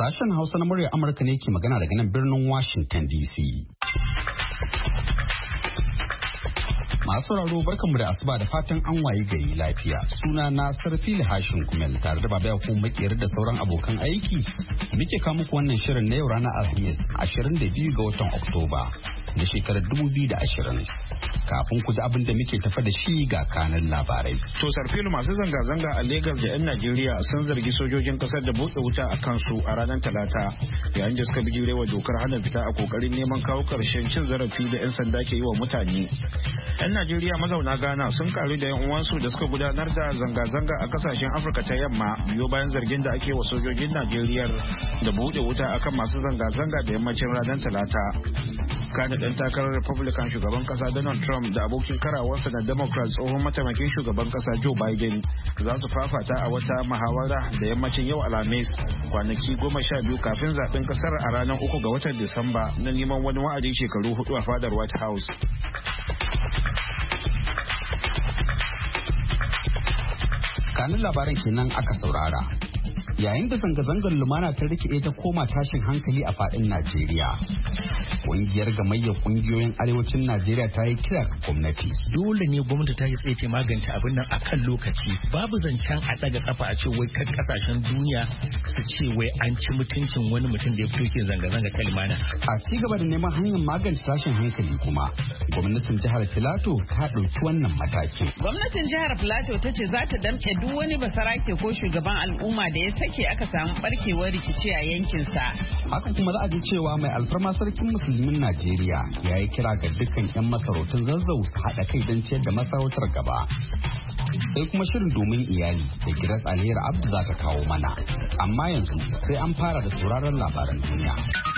Sashen Hausa na murya Amurka ne ke magana daga nan birnin Washington DC. Masu sauraro barkanmu da asuba da fatan an wayi gari lafiya. Suna na Sarfili Hashin Kumel tare da Baba Yakubu Makiyar da sauran abokan aiki. Muke kawo muku wannan shirin na yau ranar Alhamis 22 ga watan Oktoba na shekarar 2020. Kafin ku ji abin da muke tafa da shi ga kanan labarai. To Sarfilu, masu zanga-zanga a Legas da 'yan Najeriya sun zargi sojojin kasar da buɗe wuta a kansu a ranar Talata yayin da suka bijirewa dokar hana fita a kokarin neman kawo ƙarshen cin zarafi da 'yan sanda ke yi wa mutane. 'Yan Najeriya mazauna Ghana sun karu da 'yan uwansu da suka gudanar da zanga-zanga a kasashen Afirka ta yamma biyo bayan zargin da ake wa sojojin Najeriya da buɗe wuta akan masu zanga-zanga da yammacin ranar Talata. Kana ɗan takarar Republican shugaban kasa Donald Trump da abokin karawarsa na Democrat tsohon mataimakin shugaban kasa Joe Biden za su fafata a wata muhawara da yammacin yau Alhamis kwanaki 12 kafin zaben kasar a ranar 3 ga watan Disamba na neman wani wa'adin shekaru 4 a fadar White House. Kanin labaran kenan aka saurara. Yayin da zanga-zangar lumana ta rikide ta koma tashin hankali a fadin Najeriya. Kungiyar gamayyar kungiyoyin arewacin Najeriya ta yi kira ga gwamnati. Dole ne gwamnati ta yi tsaye ta magance abin nan a kan lokaci. Babu zancen a daga kafa a ce wai kan kasashen duniya su ce wai an ci mutuncin wani mutum da ya fito ke zanga-zanga ta lumana. A ci gaba da neman hanyar magance tashin hankali kuma gwamnatin jihar Filato ta ɗauki wannan matakin. Gwamnatin jihar Filato ta ce za ta damƙe duk wani basarake ko shugaban al'umma da ya sake aka samu barkewar rikici a yankinsa. Haka kuma za a ji cewa mai alfarma sarkin musulmin Najeriya ya yi kira ga dukkan 'yan masarautun Zazzau su haɗa kai don ciyar da masarautar gaba. Sai kuma shirin domin iyali da Giras Alheri Abdu za ta kawo mana. Amma yanzu sai an fara da sauraron labaran duniya.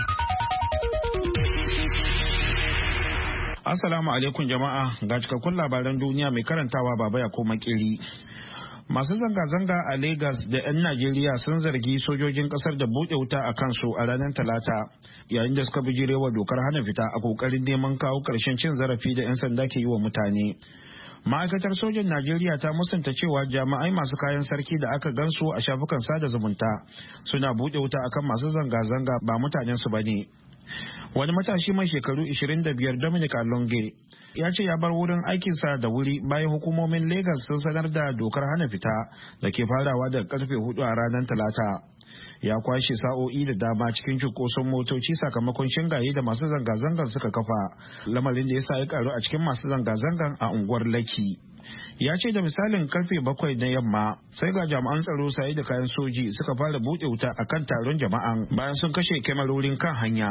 Assalamu alaikum jama'a, ga cikakkun labaran duniya mai karantawa Baba Yakubu Makeri. Masu zanga-zanga a Legas da 'yan Najeriya sun zargi sojojin kasar da buɗe wuta a kansu a ranar Talata yayin da suka bijirewa dokar hana fita a kokarin neman kawo ƙarshen cin zarafi da 'yan sanda ke yi wa mutane. Ma'aikatar sojan Najeriya ta musanta cewa jami'ai masu kayan sarki da aka gansu a shafukan sada zumunta suna buɗe wuta akan masu zanga-zanga ba mutanensu ba ne. Wani matashi mai shekaru 25 Dominic Alonge ya ce ya bar wurin aikinsa da wuri bayan hukumomin Lagos sun sanar da dokar hana fita da ke farawa daga karfe 4 a ranar Talata. Ya kwashe sa'o'i da dama cikin cunkoson motoci sakamakon shingaye da masu zanga-zangar suka kafa, lamarin da ya sa ya karu a cikin masu zanga-zangar a unguwar Lekki. Ya ce da misalin karfe 7 na yamma sai ga jami'an tsaro saye da kayan soji suka fara buɗe wuta a kan taron jama'an bayan sun kashe kyamarorin kan hanya.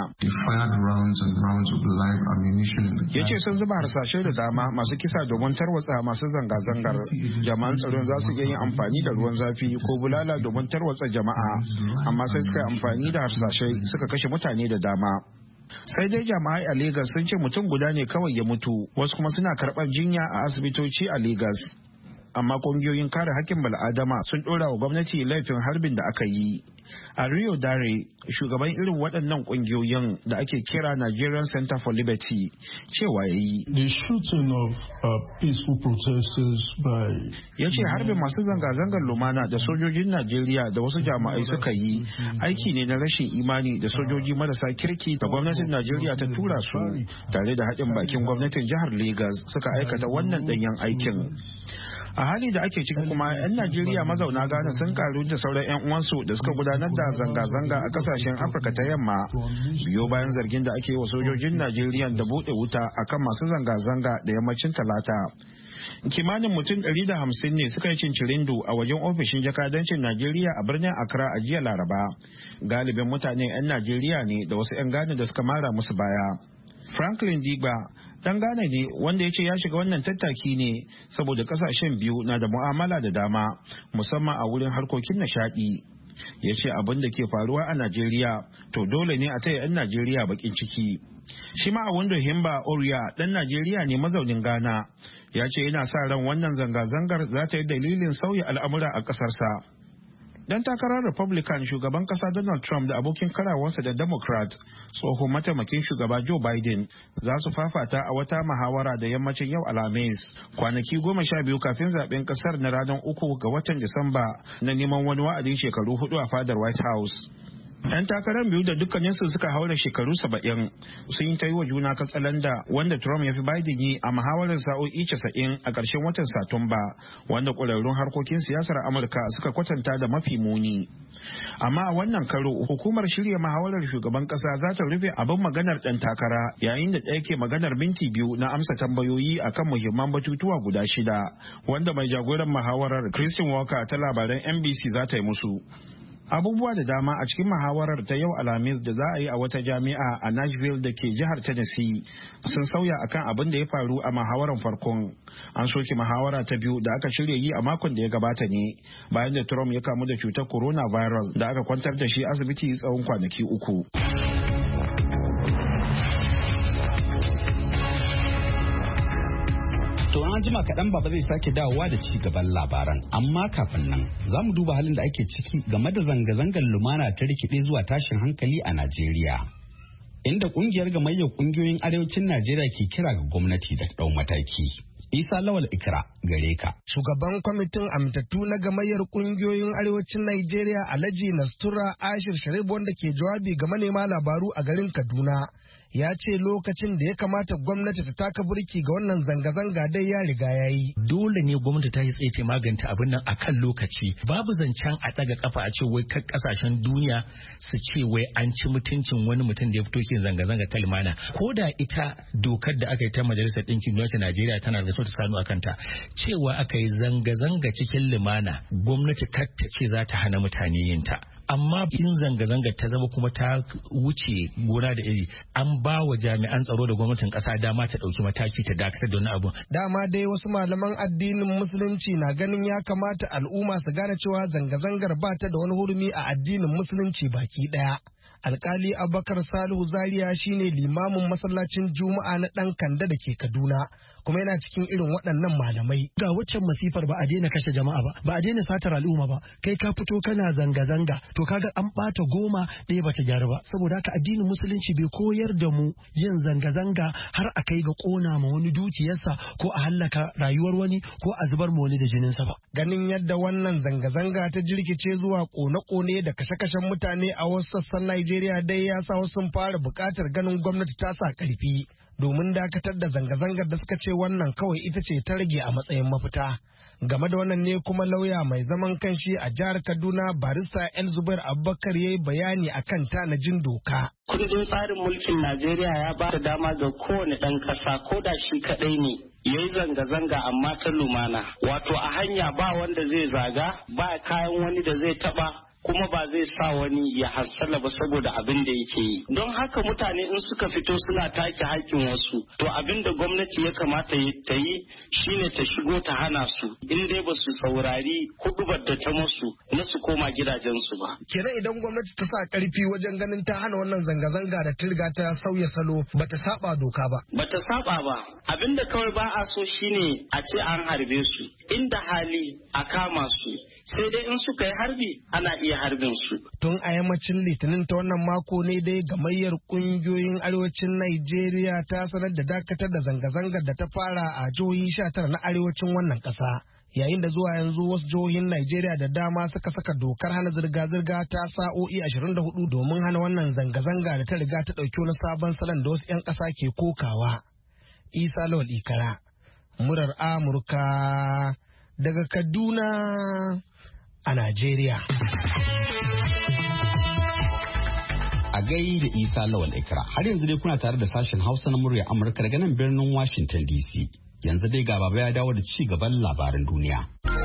Ya ce sun zuba harsashe da dama masu kisa domin tarwatsa masu zanga-zangar. Jami'an tsaron za su iya yin amfani da ruwan zafi ko bulala domin tarwatsa jama'a, amma sai suka yi amfani da harsashe suka kashe mutane da dama. Sai dai jami'ai a Legas sun ce mutum guda ne kawai ya mutu, wasu kuma suna karɓar jinya a asibitoci a Legas. Amma ƙungiyoyin kare hakkin bal'adama sun ɗora wa gwamnati laifin harbin da aka yi. A Rio Dare, shugaban irin waɗannan ƙungiyoyin da ake kira Nigerian Center for Liberty cewa ya yi. Ya ce harbin masu zanga-zangar lumana da sojojin Najeriya da wasu jami'ai suka yi aiki ne na rashin imani da sojoji marasa kirki da gwamnatin Najeriya ta tura su tare da haɗin bakin gwamnatin jihar Legas suka aikata wannan ɗanyen aikin. A hali da ake ciki kuma 'yan Najeriya mazauna Ghana sun karu da sauran 'yan uwansu da suka gudanar da zanga-zanga a kasashen Afirka ta yamma biyo bayan zargin da ake wa sojojin Najeriya da buɗe wuta akan masu zanga-zanga da yammacin Talata. Kimanin mutum 150 ne suka yi cincirindu a wajen ofishin jakadancin Najeriya a birnin Accra a jiya Laraba. Galibin mutane 'yan Najeriya ne da wasu 'yan Ghana da suka mara musu baya. Franklin Digba dan Ghana ne wanda ya ce ya shiga wannan tattaki ne saboda kasashen biyu na da mu'amala da dama musamman a wurin harkokin nishadi. Ya ce abin da ke faruwa a Najeriya to dole ne a taya 'yan Najeriya bakin ciki. Shi ma a wando Himba Oriya dan Najeriya ne mazaunin Ghana ya ce yana sa ran wannan zanga-zangar za ta yi dalilin sauya al'amura a ƙasarsa. Dan takarar Republican shugaban kasa Donald Trump da abokin karawarsa da Democrat tsohon mataimakin shugaba Joe Biden za su fafata a wata muhawara da yammacin yau Alhamis kwanaki 12 kafin zaben kasar na ranar 3 ga watan Disamba na neman wani wa'adin shekaru 4 a fadar White House. 'Yan takarar biyu da dukkaninsu suka haura shekaru 70 sun yi ta yi wa juna katsalanda wanda Trump ya fi Biden yi a muhawarar sa'o'i 90 a ƙarshen watan Satumba, wanda ƙwararrun harkokin siyasar Amurka suka kwatanta da mafi muni. Amma a wannan karo hukumar shirya muhawarar shugaban ƙasa za ta rufe abin maganar ɗan takara yayin da ɗaya ke maganar minti 2 na amsa tambayoyi akan muhimman batutuwa guda 6 wanda mai jagoran muhawarar Christian Walker ta labaran NBC za ta yi musu. Abubuwa da dama a cikin muhawarar ta yau Alhamis da za a yi a wata jami'a a Nashville da ke jihar Tennessee sun sauya akan abin da ya faru a muhawarar farkon. An soke muhawara ta biyu da aka shirya yi a makon da ya gabata ne bayan da Trump ya kamu da cutar coronavirus da aka kwantar da shi asibiti tsawon kwanaki 3. To an jima kaɗan baba zai sake dawowa da ci gaban labaran, amma kafin nan za mu duba halin da ake ciki game da zanga-zangar lumana ta rikide zuwa tashin hankali a Najeriya. Inda ƙungiyar gamayyar ƙungiyoyin arewacin Najeriya ke kira ga gwamnati da ɗau mataki. Isa Lawal Ikra gare ka. Shugaban kwamitin amintattu na gamayyar kungiyoyin arewacin Najeriya Alhaji Nastura Ashir Sharif wanda ke jawabi ga manema labaru a garin Kaduna ya ce lokacin da ya kamata gwamnati ta taka burki ga wannan zanga-zanga dai ya riga ya yi. Dole ne gwamnati ta yi tsaye ta maganta abin nan akan lokaci. Babu zancen a daga kafa a ce wai kasashen duniya su ce wai an ci mutuncin wani mutum da ya fito kin zanga-zanga ta lumana. Ko da ita dokar da aka yi ta Majalisar Ɗinkin Duniya ta Najeriya tana da so ta sanu akan ta cewa aka yi zanga-zanga cikin lumana, gwamnati kar ta ce za ta hana mutane yin ta. Amma in zanga-zanga ta zama kuma ta wuce gona da iri, an ba wa jami'an tsaro da gwamnatin kasa dama ta dauki mataki ta dakatar da wani abu. Dama dai wasu malaman addinin musulunci na ganin ya kamata al'umma su gane cewa zanga-zangar ba ta da wani hurumi a addinin musulunci baki daya. Alkali Abubakar Salihu Zaria shine limamin masallacin Juma'a na ɗan Kanda da ke Kaduna, kuma yana cikin irin waɗannan malamai. Ga waccan masifar ba a daina kashe jama'a ba a daina satar al'umma ba, kai ka fito kana zanga-zanga, to kaga an ɓata 10 ɗaya bata gyara ba. Saboda haka addinin musulunci bai koyar da mu yin zanga-zanga har a kai ga ƙona ma wani dukiyarsa ko a hallaka rayuwar wani ko a zubar ma wani da jininsa ba. Ganin yadda wannan zanga-zanga ta jirkice zuwa ƙone-ƙone da kashe-kashen mutane a wasu sassan Najeriya dai ya sa wasu sun fara buƙatar ganin gwamnati ta sa ƙarfi domin dakatar da zanga-zangar da suka ce wannan kawai ita ce ta rage a matsayin mafita. Game da wannan ne kuma lauya mai zaman kanshi a jihar Kaduna barista El Zubair Abubakar ya yi bayani akan tanajin doka. Kundin tsarin mulkin Najeriya ya ba da dama ga kowane ɗan ƙasa ko da shi kaɗai ne ya yi zanga-zanga amma ta lumana. Wato a hanya ba wanda zai zaga, ba kayan wani da zai taɓa, kuma ba zai sa wani ya hassala ba saboda abin da yake yi. Don haka mutane in suka fito suna take haƙƙin wasu, to abin da gwamnati ya kamata ta yi shine ta shigo ta hana su, in dai ba su saurari huɗubar da ta musu na su koma gidajensu ba. Kenan idan gwamnati ta sa ƙarfi wajen ganin ta hana wannan zanga-zanga da ta riga ta sauya salo, bata saba doka ba. Bata saba ba. Abin da kawai ba a so shine a ce an harbe su. Inda hali a kama su, sai dai in suka yi harbi ana iya harbin su. Tun a yammacin Litinin ta wannan mako ne dai gamayyar kungiyoyin arewacin Najeriya ta sanar da dakatar da zanga-zangar da ta fara a jihohi 19 na arewacin wannan ƙasa. Yayin da zuwa yanzu wasu jihohin Najeriya da dama suka saka dokar hana zirga-zirga ta sa'o'i 24 domin hana wannan zanga-zanga da ta riga ta ɗauki wani sabon salon da wasu 'yan ƙasa ke kokawa. Isa Lawal Ikara, murar Amurka daga Kaduna a Najeriya. A gai da Isa Lawal Ikra, har yanzu dai kuna tare da sashen Hausa na murya Amurka daga nan birnin Washington DC. Yanzu dai ga baba ya dawo da ci gaban labaran duniya.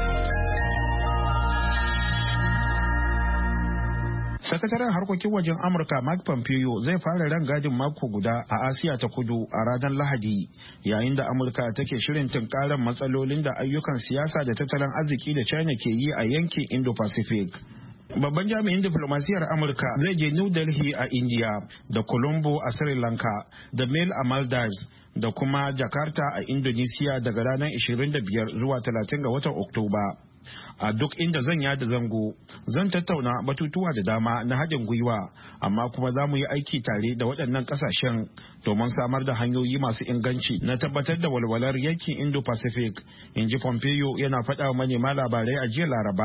Sakataren harkokin wajen Amurka Mike Pompeo zai fara rangadin mako guda a Asiya ta kudu a ranar Lahadi, yayin da Amurka take shirin tunkarar matsalolin da ayyukan siyasa da tattalin arziki da China ke yi a yankin Indo-Pacific. Babban jami'in diplomasiyar Amurka zai je New Delhi a India da Colombo a Sri Lanka da Male a Maldives da kuma Jakarta a Indonesia daga ranar 25 zuwa 30 ga watan Oktoba. A duk inda zan yada zango, zan tattauna batutuwa da dama na haɗin gwiwa, amma kuma za mu yi aiki tare da waɗannan ƙasashen domin samar da hanyoyi masu inganci na tabbatar da walwalar yankin Indo-Pacific, in ji Pompeo yana faɗa wa manema labarai a jiya Laraba,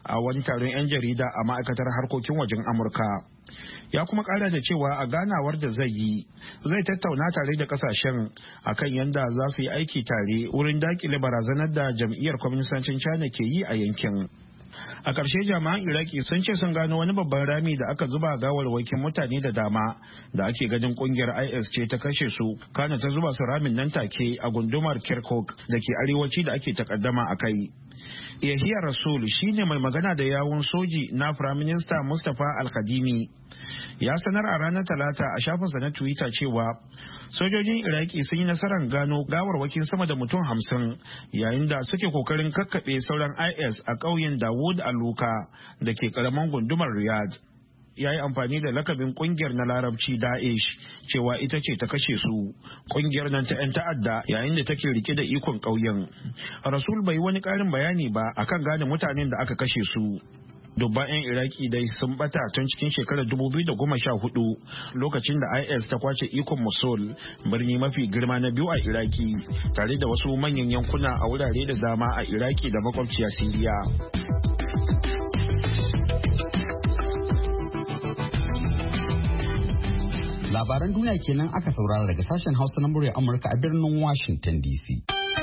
a wani taron 'yan jarida a ma'aikatar harkokin wajen Amurka. Ya kuma kara da cewa a ganawar da zai yi zai tattauna tare da kasashen akan yadda za su yi aiki tare wurin dakile barazanar da jam'iyyar kwaminisancin China ke yi a yankin. A ƙarshe jami'an Iraki sun ce sun gano wani babban rami da aka zuba gawarwakin mutane da dama da ake ganin kungiyar IS ce ta kashe su, kana ta zuba su ramin nan take a gundumar Kirkuk da ke arewaci da ake takaddama a kai. Yahiya Rasul shine mai magana da yawun soji na Firaminista Mustapha Al-Kadimi ya sanar a ranar Talata a shafinsa na Twitter cewa sojojin Iraki sun yi nasarar gano gawarwakin sama da mutum 50 yayin da suke kokarin kakkaɓe sauran IS a ƙauyen Dawud Aluka da ke ƙaramin gundumar Riyadh. Ya yi amfani da lakabin kungiyar na larabci Daesh cewa ita ce ta kashe su, kungiyar nan ta 'yan ta'adda yayin da take rike da ikon ƙauyen. Rasul bai wani ƙarin bayani ba akan gane mutanen da aka kashe su. Dubban 'yan Iraki dai sun bata tun cikin shekarar 2014 lokacin da IS ta kwace ikon Mosul, birni mafi girma na biyu a Iraki, tare da wasu manyan yankuna a wurare da dama a Iraki da makwabciya Siriya. Labaran duniya kenan aka saurara daga sashen Hausa na murya Amurka a birnin Washington DC.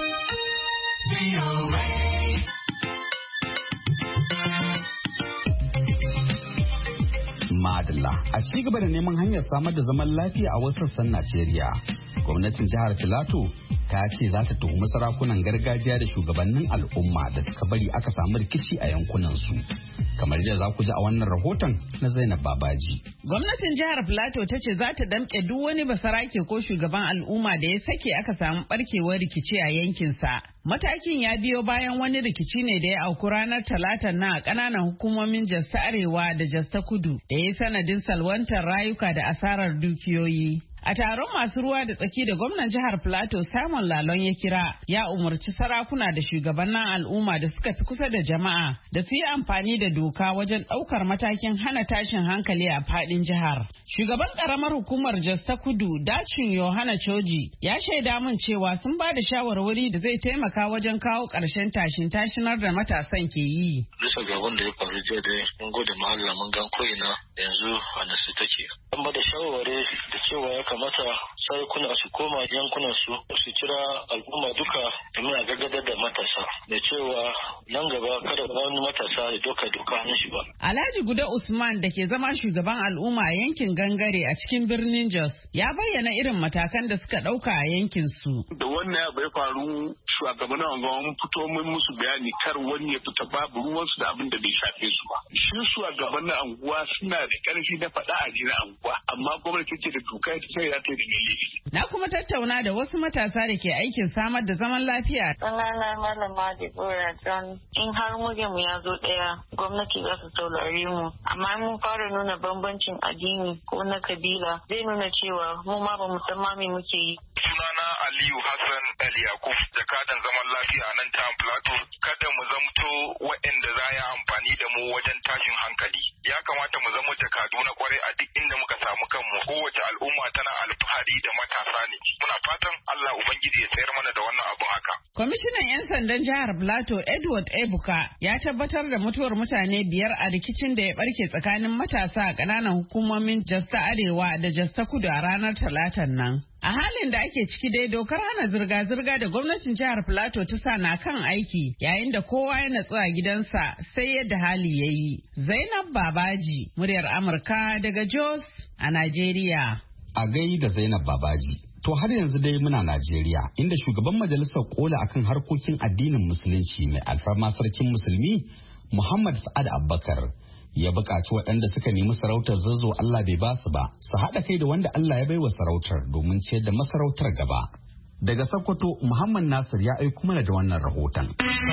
Madalla, a ci gaba da neman hanyar samar da zaman lafiya a wasu sassan Najeriya, gwamnatin jihar Filato ta ce za ta tuhumi sarakunan gargajiya da shugabannin al'umma da suka bari aka samu rikici a yankunansu. Kamar yadda za ku ji a wannan rahoton na Zainab Babaji. Gwamnatin jihar Filato ta ce za ta damƙe duk wani basarake ko shugaban al'umma da ya sake aka samu barkewar rikici a yankinsa. Matakin ya biyo bayan wani rikici ne da ya auku ranar Talata na a ƙananan hukumomin Jos ta Arewa da Jos ta Kudu da ya yi sanadin salwantar rayuka da asarar dukiyoyi. A taron masu ruwa da tsaki da gwamnan jihar Plateau Simon Lalon ya kira, ya umarci sarakuna da shugabannin al'umma da suka fi kusa da jama'a da su yi amfani da doka wajen ɗaukar matakin hana tashin hankali a faɗin jihar. Shugaban ƙaramar hukumar Jos ta Kudu, Dacin Yohana Choji, ya shaida min cewa sun ba da shawarwari da zai taimaka wajen kawo ƙarshen tashinar da matasan ke yi. Bisa ga wanda ya faru jiya dai mun gode ma Allah mun gan ko'ina yanzu a nasu take. An ba da shawarwari da cewa ya kamata sarakuna su koma yankunan su kira al'umma duka domin a gaggadar da matasa da cewa nan gaba kada wani matasa ya doka hannun shi ba. Alhaji Guda Usman da ke zama shugaban al'umma a yankin Gangare a cikin birnin Jos ya bayyana irin matakan da suka ɗauka a yankin su. Da wannan ya bai faru shugabannin anguwa mun fito mun musu bayani kar wani ya fita babu ruwansu da abin da bai shafe su ba. Shi shugabannin anguwa suna da ƙarfi na faɗa a na anguwa amma gwamnati ce da doka ita sai ya ta da Na kuma tattauna da wasu matasa da ke aikin samar da zaman lafiya. Sunana Malama Deborah John, in har mu ya zo ɗaya gwamnati za su saurare mu, amma mun fara nuna bambancin addini ko na kabila zai nuna cewa mu ma ba mu san ma me muke yi. Sunana Aliyu Hassan El Yakub, jakadan zaman lafiya a nan ta Plateau. Kada mu zamto waɗanda za yi amfani da mu wajen tashin hankali. Ya kamata mu zama jakadu na kwarai a duk inda muka samu kanmu. Kowace al'umma tana alfahari da matasa ne. Muna fatan Allah Ubangiji ya tsayar mana da wannan abun haka. Kwamishinan 'yan sandan jihar Plateau Edward Ebuka ya tabbatar da mutuwar mutane 5 a rikicin da ya barke tsakanin matasa a ƙananan hukumomin Jos ta Arewa da Jos ta Kudu a ranar Talatan nan. A halin da ake ciki dai dokar hana zirga-zirga da gwamnatin jihar Plateau ta sa na kan aiki yayin da kowa ya natsu a gidansa sai yadda hali ya yi. Zainab Babaji, muryar Amurka daga Jos a Najeriya. A gai da Zainab Babaji. To har yanzu dai muna Najeriya inda shugaban majalisar kola akan harkokin addinin musulunci mai alfarma sarkin musulmi Muhammad Sa'ad Abubakar ya buƙaci waɗanda suka nemi sarautar Zazzau Allah bai ba su ba su haɗa kai da wanda Allah ya baiwa sarautar domin ciyar da masarautar gaba. Daga Sokoto, Muhammad Nasir ya aiko mana da wannan rahoton.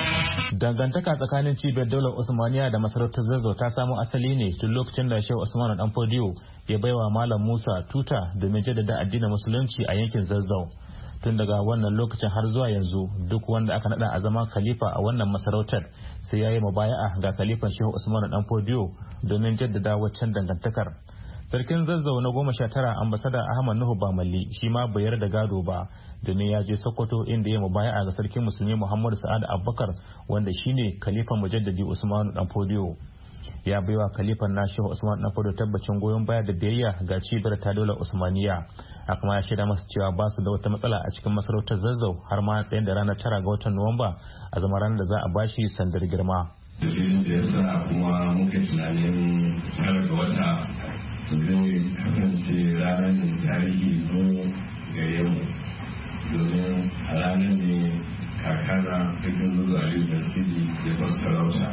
Dangantaka tsakanin cibiyar daular Usmaniya da masarautar Zazzau ta samo asali ne tun lokacin da Shehu Usman Dan Fodiyo ya baiwa Malam Musa tuta domin jaddada addinin musulunci a yankin Zazzau. Tun daga wannan lokacin har zuwa yanzu duk wanda aka nada a zaman khalifa a wannan masarautar sai ya yi mubaya'a ga khalifan Shehu Usman Dan Fodiyo domin jaddada waccan dangantakar. Sarkin Zazzau na 19 ambasada Ahmad Nuhu Bamalli shi ma bai yarda gado ba domin ya je Sokoto inda ya mubaya'a ga sarkin musulmi Muhammadu Sa'ad Abubakar wanda shine khalifan mujaddadi Usmanu Danfodiyo. Ya baiwa khalifan na Shehu Usman Danfodiyo tabbacin goyon baya da biyayya ga cibiyar ta daular Usmaniya. Haka ya shaida masa cewa ba su da wata matsala a cikin masarautar Zazzau har ma tsayin da ranar 9 ga watan Nuwamba a zama ranar da za a bashi sandar girma. Dalilin da ya sa kuma muka tunanin 9 ga wata zai kasance ranar da tarihi mu gare mu domin a ranar ne kakana cikin zuwa da sidi ya bar sarauta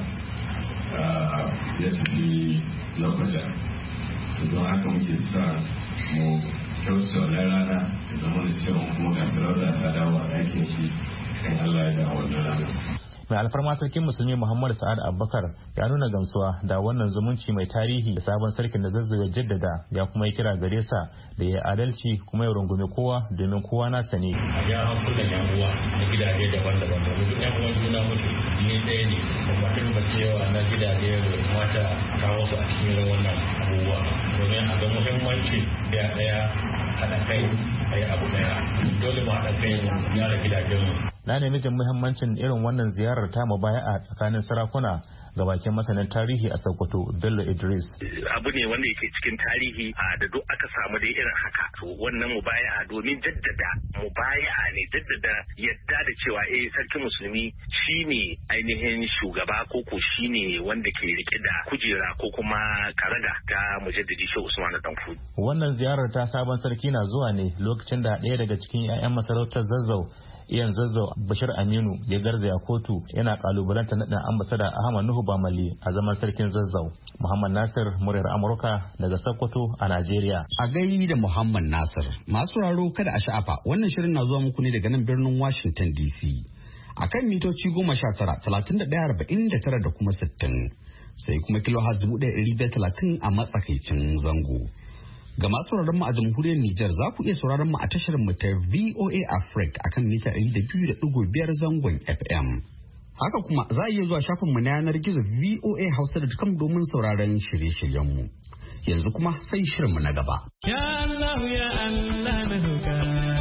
ya tafi lokuta don haka muke sa mu kyauta wani rana da zama da cewa kuma ga sarauta ta dawo a ɗakin shi kan Allah ya dawo wannan rana. Mai alfarma sarkin musulmi Muhammadu Sa'ad Abubakar ya nuna gamsuwa da wannan zumunci mai tarihi da sabon sarkin da Zazzau ya jaddada ya kuma yi kira gare sa da ya adalci kuma ya rungume kowa domin kowa nasa ne. A ja hankulan yan uwa na gidaje daban-daban da wasu yan uwan juna mutu ni ɗaya ne kuma duk mace yawa na gidaje da mata kawo su a cikin wannan abubuwa domin a ga muhimmanci ɗaya haɗa kai a yi abu ɗaya dole mu haɗa kai mu gyara gidajenmu. Na nemi jin muhimmancin irin wannan ziyarar ta mubaya'a tsakanin sarakuna ga bakin masanin tarihi a Sokoto Bello Idris. Abu ne wanda yake cikin tarihi da duk aka samu dai irin haka. To wannan mubaya'a domin jaddada mubaya'a ne jaddada yadda da cewa sarkin musulmi shine ainihin shugaba ko shine wanda ke rike da kujera ko kuma karaga ta mujaddidi Shehu Usman Danfodiyo. Wannan ziyarar ta sabon sarki na zuwa ne lokacin da ɗaya daga cikin 'ya'yan masarautar Zazzau Iyan Zazzau Bashir Aminu ya garzaya kotu yana kalubalanta naɗin ambasada Ahmad Nuhu Bamalli a zaman sarkin Zazzau. Muhammad Nasir muryar Amurka daga Sokoto a Najeriya. A gai da Muhammad Nasir masu raro kada a sha'afa wannan shirin na zuwa muku ne daga nan birnin Washington DC akan mitoci 19, 31, da kuma 60 sai kuma kilohertz 1530 a matsakaicin zango. Ga masu sauraron mu a jamhuriyar Nijar za ku iya sauraron mu a tashar mu ta VOA Africa akan mita 200.5 zangon FM. Haka kuma za a iya zuwa shafin mu na yanar gizo voahausa.com domin sauraron shirye-shiryen mu. Yanzu kuma sai shirin mu na gaba. Ya Allah ya Allah na roƙa.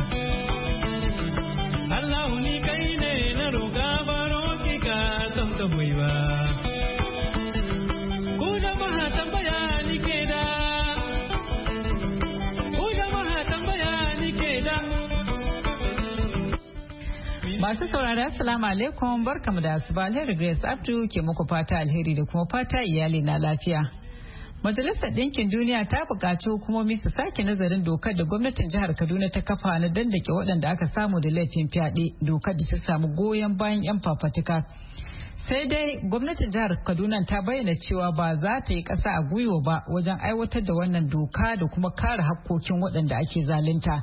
Allah ni kai ne na roƙa baro ki ka san ka ba. Ku jama'a tambaya ni ke da Masu saurara assalamu alaikum barkamu da asuba alheri Grace Abdu ke muku fata alheri da kuma fata iyali na lafiya. Majalisar Ɗinkin Duniya ta buƙaci hukumomi su sake nazarin dokar da gwamnatin jihar Kaduna ta kafa na dandake waɗanda aka samu da laifin fyaɗe, dokar da ta samu goyon bayan 'yan fafatuka. Sai dai gwamnatin jihar Kaduna ta bayyana cewa ba za ta yi ƙasa a gwiwa ba wajen aiwatar da wannan doka da kuma kare hakkokin waɗanda ake zalunta.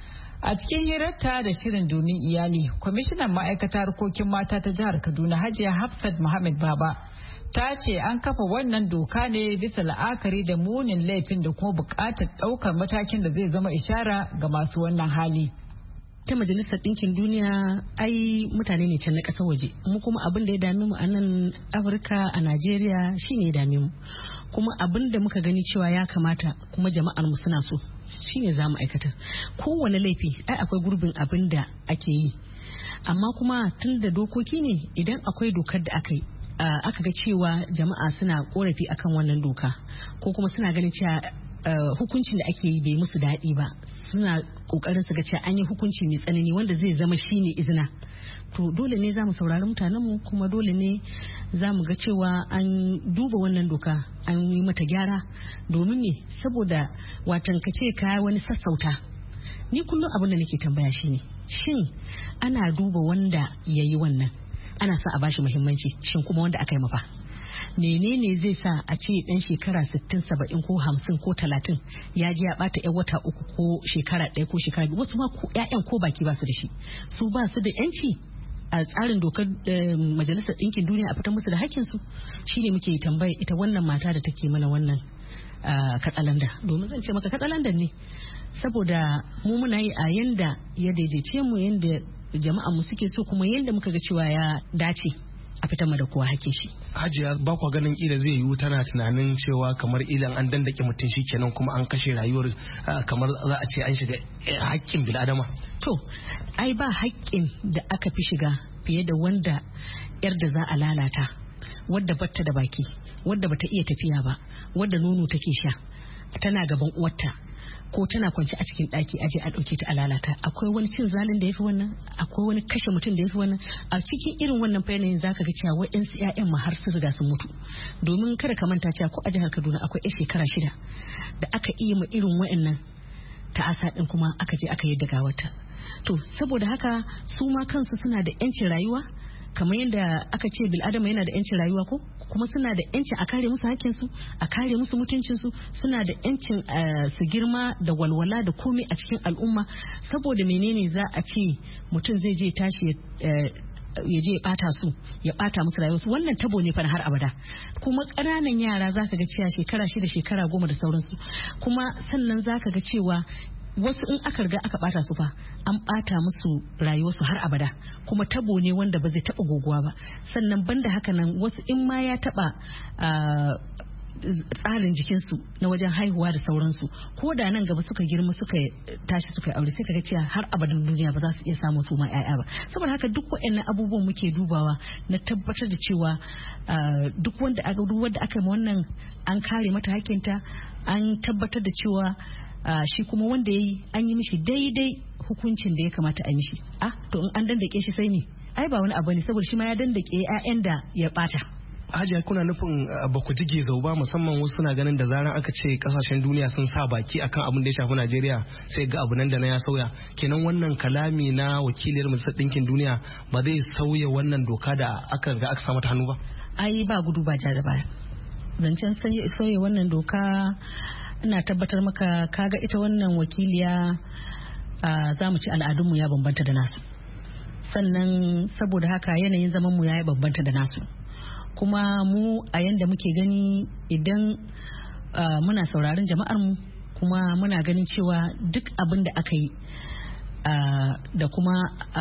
A cikin hirarta da shirin domin iyali, kwamishinan ma'aikatar harkokin mata ta jihar Kaduna Hajiya Hafsat Muhammad Baba ta ce an kafa wannan doka ne bisa la'akari da munin laifin da kuma buƙatar ɗaukar matakin da zai zama ishara ga masu wannan hali. Ta Majalisar Ɗinkin Duniya ai mutane ne can na ƙasar waje, mu kuma abin da ya dame mu a nan Afirka a Najeriya shine ya dame mu, kuma abin da muka gani cewa ya kamata kuma jama'ar mu suna so shine za mu aikata. Kowane laifi ai akwai gurbin abin da ake yi, amma kuma tun da dokoki ne idan akwai dokar da aka yi aka ga cewa jama'a suna korafi akan wannan doka ko kuma suna ganin cewa hukuncin da ake yi bai musu daɗi ba, suna kokarin su ga cewa an yi hukunci mai tsanani wanda zai zama shine izina, to dole ne za mu saurari mutanenmu kuma dole ne za mu ga cewa an duba wannan doka an yi mata gyara domin me saboda watan ka ce ka wani sassauta. Ni kullum abin da nake tambaya shine shin ana duba wanda ya yi wannan ana sa a bashi muhimmanci, shin kuma wanda aka yi mafa menene zai sa a ce dan shekara 60 70 ko 50 ko 30 ya ji ya bata yan wata 3 ko shekara 1 ko shekara 2, wasu ma ƴaƴan ko baki ba su da shi, su ba su da yanci a tsarin dokar Majalisar Ɗinkin Duniya a fitar musu da hakkinsu. Shine muke tambaya ita wannan mata da take mana wannan katsalanda, domin zan ce maka katsalandan ne saboda mu muna yi a yanda ya daidaice mu, yanda jama'a mu suke so, kuma yanda muka ga cewa ya dace a fitar ma da kowa hakkin shi. Hajiya ba kwa ganin kila zai yiwu tana tunanin cewa kamar idan an dandake mutum shi kenan kuma an kashe rayuwar kamar za a ce an shiga hakkin bil'adama. To ai ba hakkin da aka fi shiga fiye da wanda yar da za a lalata, wadda batta da baki, wadda bata iya tafiya ba, wadda nono take sha, tana gaban uwarta ko tana kwance a cikin ɗaki aje a ɗauke ta a lalata. Akwai wani cin zalin da yafi wannan? Akwai wani kashe mutum da yafi wannan? A cikin irin wannan yanayin zaka ga cewa waɗansu ƴaƴan ma har sun riga sun mutu. Domin kada ka manta cewa ko a jihar Kaduna akwai ƴan shekara 6 da aka iya ma irin waɗannan ta'asa ɗin kuma aka je aka yadda gawarta. To saboda haka su ma kansu suna da ƴancin rayuwa kamar yadda aka ce bil'adama yana da ƴancin rayuwa ko kuma suna da ƴancin a kare musu hakkinsu, a kare musu mutuncinsu, suna da ƴancin su girma da walwala da komai a cikin al'umma. Saboda menene za a ce mutum zai je tashi ya je ya bata su, ya bata musu rayuwarsu? Wannan tabo ne fa har abada. Kuma ƙananan yara zaka ga cewa shekara 6 shekara 10 da sauransu, kuma sannan zaka ga cewa wasu in aka riga aka bata su fa an bata musu rayuwarsu har abada, kuma tabo ne wanda ba zai taba goguwa ba. Sannan banda haka nan wasu in ma ya taba tsarin jikinsu na wajen haihuwa da sauransu, ko da nan gaba suka girma suka tashi suka aure sai kaga cewa har abadan duniya ba za su iya samun su ma 'ya'ya ba. Saboda haka duk waɗannan abubuwan muke dubawa na tabbatar da cewa duk wanda aka yi wannan an kare mata hakinta, an tabbatar da cewa shi kuma wanda ya yi an yi mishi daidai hukuncin da ya kamata a mishi. To in an dandake shi sai ne ai ba wani abu ne, saboda shi ma ya dandake 'ya'yan da ya bata. Hajiya kuna nufin ba ku jige zau ba, musamman wasu suna ganin da zaran aka ce kasashen duniya sun sa baki akan abin da ya shafi Najeriya sai ga abu nan da na ya sauya. Kenan wannan kalami na wakiliyar Majalisar Ɗinkin Duniya ba zai sauya wannan doka da aka riga aka sa mata hannu ba? Ai ba gudu ba ja da baya. Zancen sauya wannan doka ina tabbatar maka, kaga ita wannan wakiliya za mu ci al'adunmu ya bambanta da nasu, sannan saboda haka yanayin zaman mu ya bambanta da nasu. Kuma mu a yanda muke gani idan muna sauraron jama'ar mu kuma muna ganin cewa duk abin da aka yi da kuma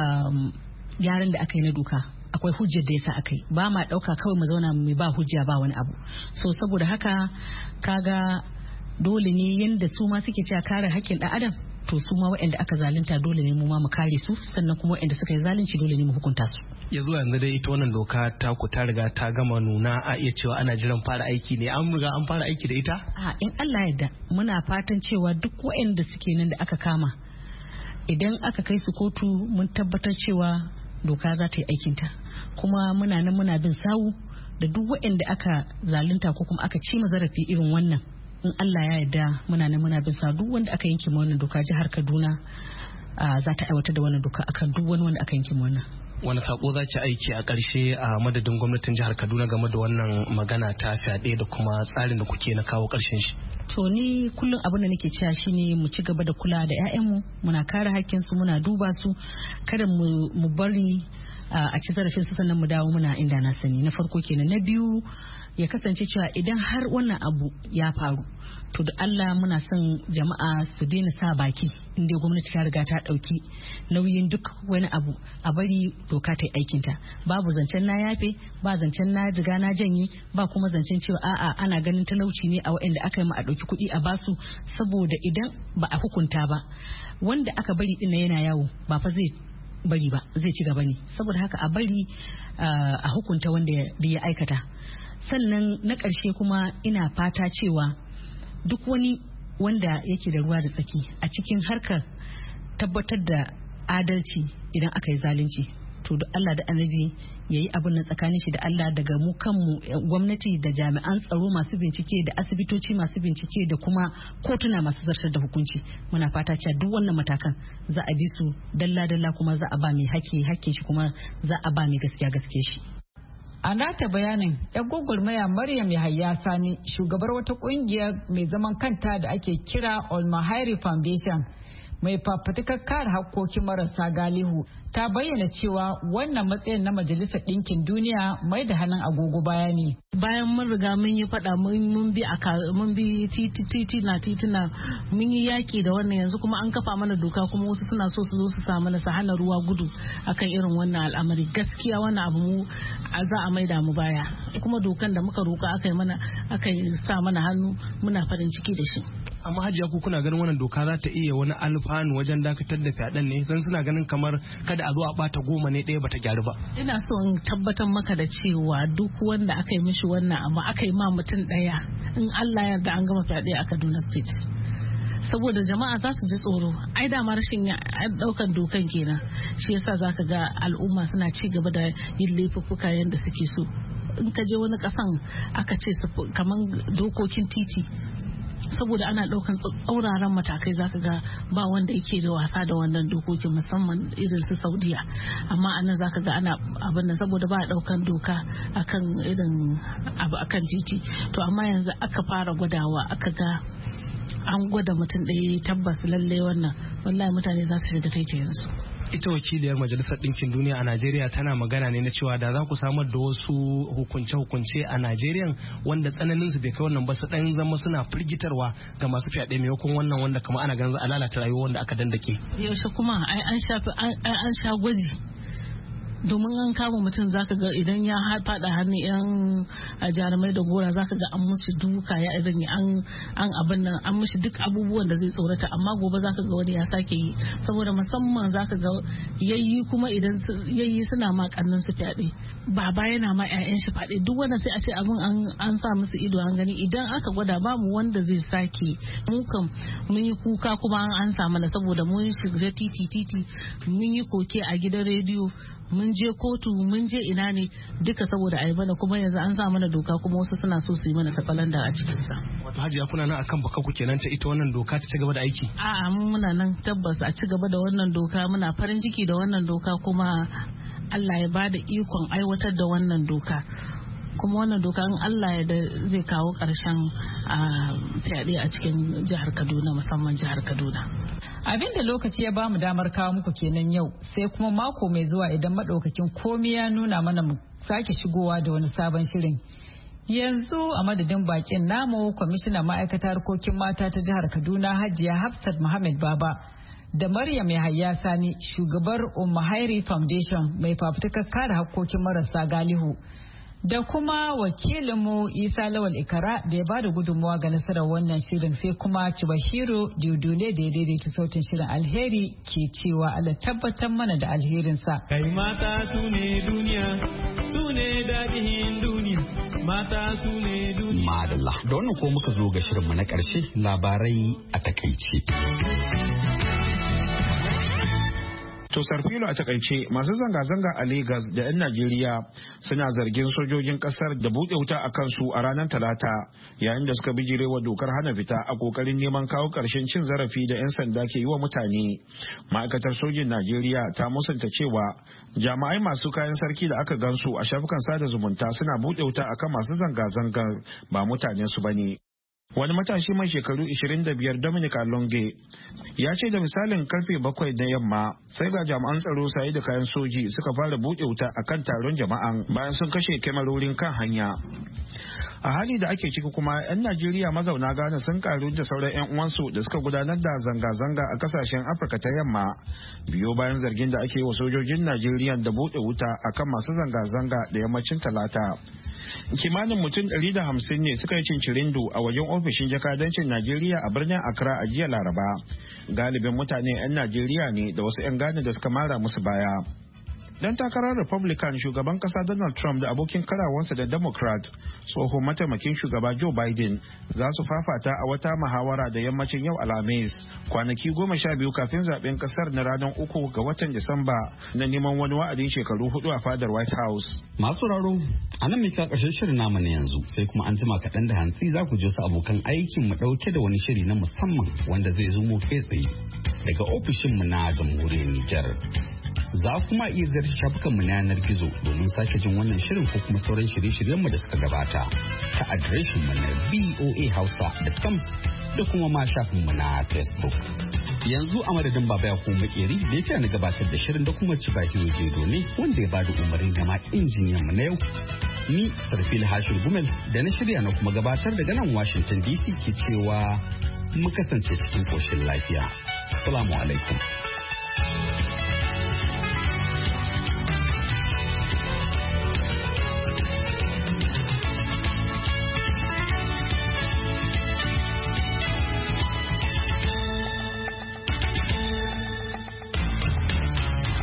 gyaran da aka yi na doka akwai hujjar da yasa aka yi, ba ma dauka kawai mu zauna mu ba hujja ba wani abu. So saboda haka kaga dole ne yanda su ma suke cewa kare haƙƙin ɗan adam, to su ma waɗanda aka zalunta dole ne mu ma mu kare su, sannan kuma waɗanda suka yi zalunci dole ne mu hukunta su. Ya zuwa yanzu dai ita wannan doka ta ku ta riga ta gama nuna, a iya cewa ana jiran fara aiki ne, an riga an fara aiki da ita? In Allah yarda muna fatan cewa duk waɗanda suke nan da aka kama idan aka kai su kotu mun tabbatar cewa doka za ta yi aikinta, kuma muna nan muna bin sawu da duk waɗanda aka zalunta ko kuma aka ci zarafi irin wannan. In Allah ya yarda muna nan muna bin sa duk wanda aka yanke wannan doka, jihar Kaduna za ta aiwatar da wannan doka akan duk wani wanda aka yanke wannan. Wani sako za ki aiki a ƙarshe a madadin gwamnatin jihar Kaduna game da wannan magana ta fyaɗe da kuma tsarin da kuke na kawo ƙarshen shi? To ni kullum abin da nake cewa shine mu ci gaba da kula da 'ya'yanmu, muna kare hakkinsu, muna duba su, kada mu bari a ci zarafin su sannan mu dawo muna inda na sani. Na farko kenan. Na biyu ya kasance cewa idan har wannan abu ya faru, to da Allah muna son jama'a su daina sa baki inda gwamnati ta riga ta dauki nauyin duk wani abu, a bari doka ta yi aikinta. Babu zancen na yafe, ba zancen na riga na janye, ba kuma zancen cewa a'a ana ganin talauci ne a waɗanda aka yi ma a dauki kuɗi a basu, saboda idan ba a hukunta ba wanda aka bari din yana yawo ba fa zai bari ba, zai ci gaba ne. Saboda haka a bari a hukunta wanda ya aikata. Sannan na ƙarshe kuma ina fata cewa duk wani wanda yake da ruwa da tsaki a cikin harkar tabbatar da adalci idan aka yi zalunci, to da Allah da annabi ya yi abin nan tsakanin shi da Allah, daga mu kanmu gwamnati da jami'an tsaro masu bincike da asibitoci masu bincike da kuma kotuna masu zartar da hukunci. Muna fata cewa duk wannan matakan za a bi su dalla-dalla, kuma za a ba mai hakkin shi, kuma za a ba mai gaskiya shi. A nata bayanin, 'yan gwagwarmaya Maryam Yahaya Sani, shugabar wata kungiya mai zaman kanta da ake kira Almahiri Foundation, mai fafutukar kare hakkokin marasa galihu ta bayyana cewa wannan matsayin na Majalisar Ɗinkin Duniya mai da hannun agogo baya ne. Bayan mun riga mun yi faɗa mun bi tituna mun yi yaƙi da wannan, yanzu kuma an kafa mana doka kuma wasu suna so su zo su sa mana su hana ruwa gudu akan irin wannan al'amari. Gaskiya wannan abu mu za a maida mu baya, kuma dokan da muka roka aka sa mana hannu muna farin ciki da shi. Amma Hajiya, ku kuna ganin wannan doka za ta iya wani alfanu wajen dakatar da fyaɗen ne? San suna ganin kamar kada a zo a bata 10 ne ɗaya bata gyaru ba. Ina so in tabbatar maka da cewa duk wanda aka yi mishi wannan amma aka yi ma mutum ɗaya, in Allah ya yarda an gama fyaɗe a Kaduna State. Saboda jama'a za su ji tsoro, ai dama rashin daukan dokan kenan, shi yasa zaka ga al'umma suna ci gaba da yin laifuffuka yadda suke so. In ka je wani kasan aka ce kaman dokokin titi, saboda ana daukan tsauraran matakai, zaka ga ba wanda yake da wasa da wannan dokokin, musamman irin su Saudiya. Amma anan zaka ga ana abin nan saboda ba a daukan doka akan irin abu akan titi. To amma yanzu aka fara gwadawa, aka ga an gwada mutum ɗaya, tabbas lalle wannan wallahi mutane za su shiga taitayensu. Ita wakiliyar Majalisar Ɗinkin Duniya a Najeriya tana magana ne na cewa da za ku samar da wasu hukunce-hukunce a Najeriya wanda tsananin su bai kai wannan ba, su ɗan zama suna firgitarwa ga masu fyaɗe maimakon wannan wanda kama ana ganin a lalata rayuwa wanda aka dandake. Yaushe kuma an sha gwaji. Domin an kama mutum zaka ga idan ya fada hannun yan jarumai da gora, zaka ga an musu duka, ya idan an abin nan an musu duk abubuwan da zai tsorata, amma gobe zaka ga wani ya sake yi. Saboda musamman zaka ga yayi, kuma idan yayi suna ma kannan su fyaɗe, baba yana ma ƴaƴan shi fyaɗe, duk wanda sai a ce abin an sa musu ido an gani. Idan aka gwada ba mu wanda zai sake. Mu kam mun yi kuka kuma an sa mana, saboda mun shiga titi mun yi koke a gidan rediyo, mun je kotu, mun je ina ne, duka saboda a yi mana. Kuma yanzu an sa mana doka, kuma wasu suna so su yi mana katsalanda a cikinsa. Wato Hajiya, kuna nan akan baka ku kenan ta ita wannan doka ta ci gaba da aiki? A'a, muna nan tabbas a ci gaba da wannan doka, muna farin ciki da wannan doka, kuma Allah ya bada ikon aiwatar da wannan doka. Kuma wannan doka in Allah ya da zai kawo ƙarshen fyaɗe a cikin jihar Kaduna, musamman jihar Kaduna. Abin da lokaci ya bamu damar kawo muku kenan yau, sai kuma mako mai zuwa idan madaukakin komai ya nuna mana mu sake shigowa da wani sabon shirin. Yanzu a madadin bakin namu, kwamishinan ma'aikatar harkokin mata ta jihar Kaduna Hajiya Hafsat Muhammad Baba, da Maryam Yahaya Sani, shugabar Umma Hairi Foundation mai fafutukar kare hakkokin marasa galihu, da kuma wakilinmu Isa Lawal Ikara da ya bada gudunmawa ga nasarar wannan shirin, sai kuma Cibahiro Diodone da ya daidaita sautin shirin. Alheri ke cewa Allah tabbatar mana da alherinsa. Kai mata su ne duniya, su ne daɗin duniya, mata su ne duniya. Madalla, da wannan ko muka zo ga shirinmu na ƙarshe, labarai a takaice. To Sarfilo, a takaice, masu zanga-zanga a Legas da 'yan Najeriya suna zargin sojojin kasar da buɗe wuta a kansu a ranar Talata, yayin da suka bijirewa dokar hana fita a kokarin neman kawo ƙarshen cin zarafi da 'yan sanda ke yi wa mutane. Ma'aikatar sojin Najeriya ta musanta cewa jami'ai masu kayan sarki da aka gansu a shafukan sada zumunta suna buɗe wuta akan masu zanga-zangar, ba mutanen su bane. Wani matashi mai shekaru 25 Dominic Alonge ya ce da misalin karfe 7 na yamma sai ga jami'an tsaro saye da kayan soji suka fara buɗe wuta akan taron jama'an bayan sun kashe kyamarorin kan hanya. A hali da ake ciki kuma 'yan Najeriya mazauna Ghana sun karu da sauran 'yan uwansu da suka gudanar da zanga-zanga a kasashen Afirka ta yamma biyo bayan zargin da ake wa sojojin Najeriya da buɗe wuta akan masu zanga-zanga da yammacin Talata. Kimanin mutum 150 ne suka yi cincirindo a wajen ofishin jakadancin Najeriya a birnin Accra a jiya Laraba. Galibin mutane 'yan Najeriya ne da wasu 'yan Ghana da suka mara musu baya. Dan takarar Republican shugaban kasa Donald Trump da abokin karawansa da Democrat tsohon mataimakin shugaba Joe Biden za su fafata a wata muhawara da yammacin yau Alhamis, kwanaki 12 kafin zaben kasar na ranar 3 ga watan Disamba na neman wani wa'adin shekaru 4 a fadar White House. Masu raro, a nan muke ƙarshen shirin namu na yanzu, sai kuma an jima kaɗan da hantsi za ku ji su abokan aikin mu ɗauke da wani shiri na musamman wanda zai zo mu kai tsaye daga ofishinmu na jamhuriyar Nijar. Za kuma iya ziyarci shafukanmu na yanar gizo domin sake jin wannan shirin ko kuma sauran shirye-shiryenmu da suka gabata ta adireshinmu na voahausa.com da kuma ma shafinmu na Facebook. Yanzu a madadin Baba ya kuma Makeri da ya na gabatar da shirin da kuma Cibahiyo Gedo ne wanda ya bada umarni da ma injiniyan mu na yau. Ni Sarfil Hashim Gumel da na shirya na kuma gabatar daga nan Washington DC ke cewa mu kasance cikin koshin lafiya. Assalamu alaikum.